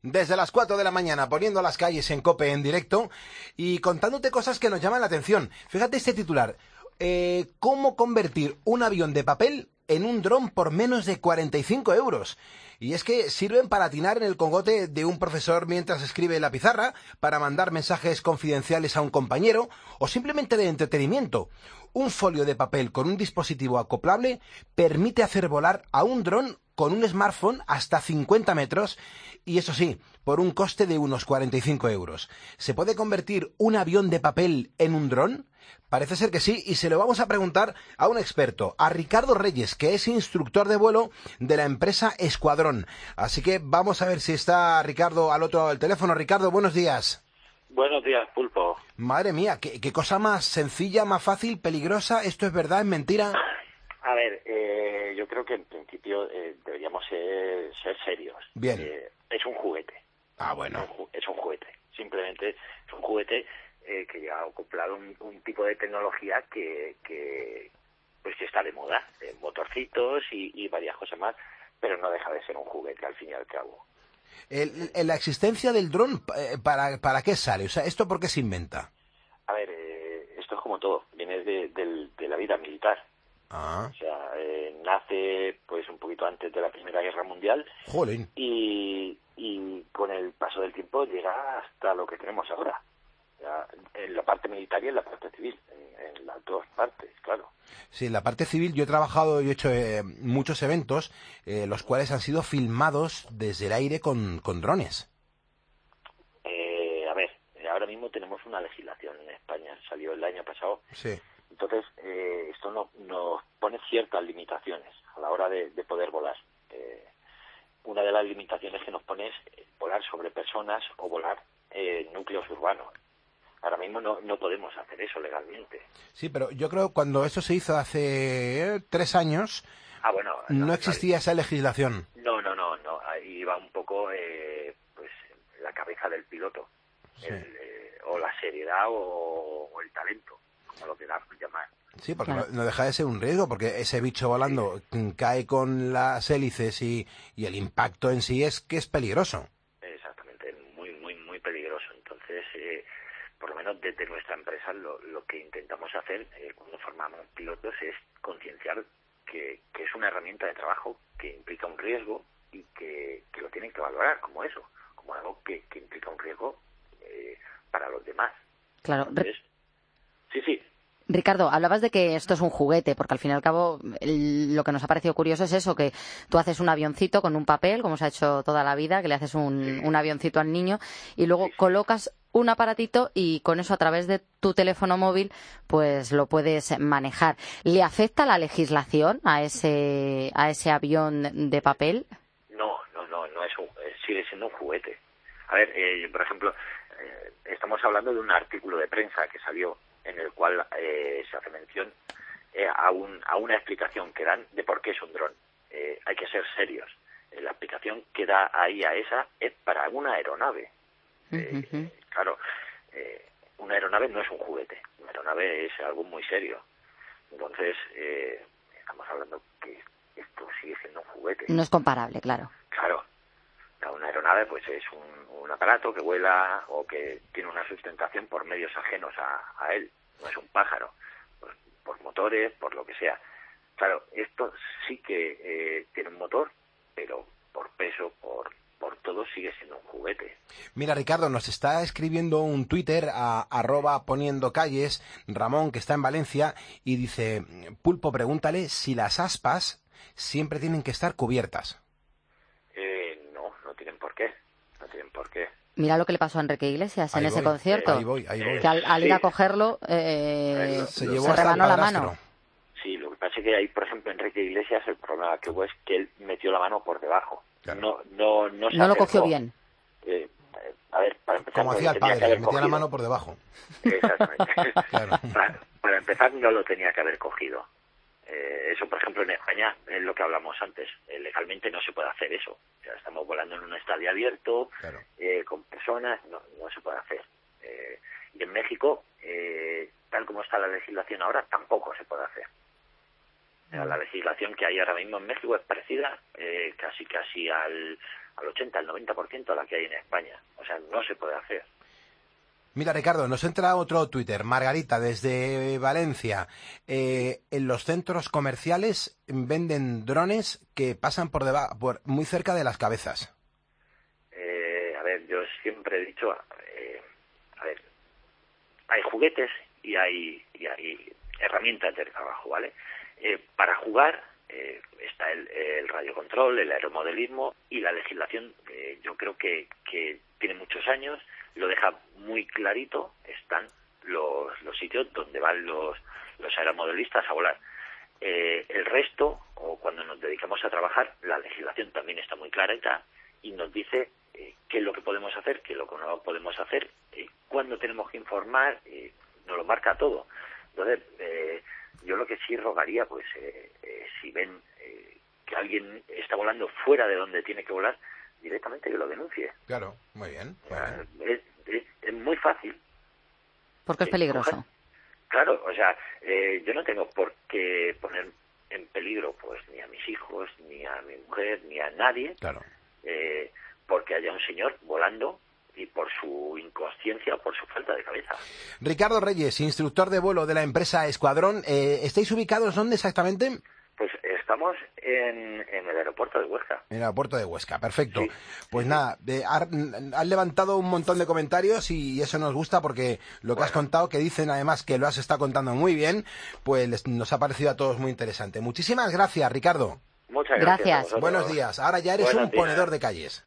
desde las 4 de la mañana, poniendo las calles en COPE en directo y contándote cosas que nos llaman la atención. Fíjate este titular. ¿Cómo convertir un avión de papel en un dron por menos de 45 euros? Y es que sirven para atinar en el cogote de un profesor mientras escribe en la pizarra, para mandar mensajes confidenciales a un compañero o simplemente de entretenimiento. Un folio de papel con un dispositivo acoplable permite hacer volar a un dron con un smartphone hasta 50 metros y, eso sí, por un coste de unos 45 euros. ¿Se puede convertir un avión de papel en un dron? Parece ser que sí, y se lo vamos a preguntar a un experto, a Ricardo Reyes, que es instructor de vuelo de la empresa Escuadrón. Así que vamos a ver si está Ricardo al otro lado del teléfono. Ricardo, buenos días. Buenos días, Pulpo. Madre mía, qué cosa más sencilla, más fácil, peligrosa. ¿Esto es verdad, es mentira? A ver, yo creo que en principio deberíamos ser serios. Bien. Es un juguete. Ah, bueno. Es un juguete. Simplemente es un juguete que ya ha acoplado un tipo de tecnología que pues que está de moda. Motorcitos y varias cosas más, pero no deja de ser un juguete al fin y al cabo. La existencia del dron, ¿para qué sale? O sea, ¿esto por qué se inventa? A ver, esto es como todo. Viene de la vida militar. Ah. O sea, nace pues un poquito antes de la Primera Guerra Mundial. Jolín. Y con el paso del tiempo llega hasta lo que tenemos ahora. Ya, en la parte militar y en la parte civil, en las dos partes, claro. Sí, en la parte civil yo he trabajado y he hecho muchos eventos, los cuales han sido filmados desde el aire con drones. A ver, ahora mismo tenemos una legislación en España, salió el año pasado. Sí. Entonces, esto nos pone ciertas limitaciones a la hora de poder volar. Una de las limitaciones que nos pone es volar sobre personas o volar núcleos urbanos. Ahora mismo no podemos hacer eso legalmente. Sí, pero yo creo que cuando eso se hizo hace 3 años, no existía esa legislación. No. Ahí va un poco pues la cabeza del piloto. Sí. O la seriedad o el talento, como lo queramos llamar. Sí, porque no deja de ser un riesgo, porque ese bicho volando cae con las hélices y el impacto en sí es que es peligroso. Exactamente, muy peligroso. Entonces, por lo menos desde nuestra empresa lo que intentamos hacer cuando formamos pilotos es concienciar que es una herramienta de trabajo que implica un riesgo y que lo tienen que valorar como eso, como algo que implica un riesgo para los demás. Claro. Entonces, sí. Ricardo, hablabas de que esto es un juguete, porque al fin y al cabo lo que nos ha parecido curioso es eso, que tú haces un avioncito con un papel, como se ha hecho toda la vida, que le haces un avioncito al niño y luego colocas un aparatito y con eso a través de tu teléfono móvil pues lo puedes manejar. ¿Le afecta la legislación a ese avión de papel? No sigue siendo un juguete. A ver, por ejemplo, estamos hablando de un artículo de prensa que salió en el cual se hace mención a una explicación que dan de por qué es un dron. Hay que ser serios. La explicación que da ahí a esa es para una aeronave. Claro, una aeronave no es un juguete. Una aeronave es algo muy serio. Entonces, estamos hablando que esto sigue siendo un juguete. No es comparable, claro. Claro. Una aeronave pues es un aparato que vuela o que tiene una sustentación por medios ajenos a él. No es un pájaro, pues, por motores, por lo que sea. Claro, esto sí que tiene un motor, pero por peso, por todo sigue siendo un juguete. Mira, Ricardo, nos está escribiendo un Twitter a @poniendocalles, Ramón, que está en Valencia, y dice: Pulpo, pregúntale si las aspas siempre tienen que estar cubiertas. No tienen por qué. No tienen por qué. Mira lo que le pasó a Enrique Iglesias en ese concierto. Ahí voy. Que al ir a cogerlo se rebanó la mano. Sí, lo que pasa es que ahí, por ejemplo, Enrique Iglesias, el problema que hubo es que él metió la mano por debajo. Claro. No lo cogió bien. A ver, para empezar... Como hacía el padre, metía la mano por debajo. Exactamente. Claro. Para empezar, no lo tenía que haber cogido. Eso, por ejemplo, en España es lo que hablamos antes. Legalmente no se puede hacer eso. O sea, estamos volando en un estadio abierto, claro, con personas, no se puede hacer. Y en México, tal como está la legislación ahora, tampoco se puede hacer. La legislación que hay ahora mismo en México es parecida casi al al 80, al 90% a la que hay en España. O sea, no se puede hacer. Mira, Ricardo, nos entra otro Twitter. Margarita, desde Valencia. En los centros comerciales venden drones que pasan por muy cerca de las cabezas. A ver, yo siempre he dicho, a ver, hay juguetes y hay herramientas de trabajo, ¿vale? Para jugar está el radiocontrol, el aeromodelismo y la legislación, yo creo que tiene muchos años, lo deja muy clarito, están los sitios donde van los aeromodelistas a volar. El resto, o cuando nos dedicamos a trabajar, la legislación también está muy clarita y nos dice qué es lo que podemos hacer, qué es lo que no podemos hacer, cuándo tenemos que informar, nos lo marca todo. Entonces, yo lo que sí rogaría, pues, si ven que alguien está volando fuera de donde tiene que volar, directamente que lo denuncie. Claro, muy bien. Muy bien. Es muy fácil. Porque es peligroso. Claro, o sea, yo no tengo por qué poner en peligro, pues, ni a mis hijos, ni a mi mujer, ni a nadie, Claro. Porque haya un señor volando y por su inconsciencia o por su falta de cabeza. Ricardo Reyes, instructor de vuelo de la empresa Escuadrón. ¿Estáis ubicados dónde exactamente? Pues estamos en el aeropuerto de Huesca. En el aeropuerto de Huesca, perfecto. Sí. Pues nada, has levantado un montón de comentarios y eso nos gusta porque lo que has contado, que dicen además que lo has estado contando muy bien, pues nos ha parecido a todos muy interesante. Muchísimas gracias, Ricardo. Muchas gracias. Gracias. A vosotros. Buenos días. Ahora ya eres Buenos un días. ponedor de calles.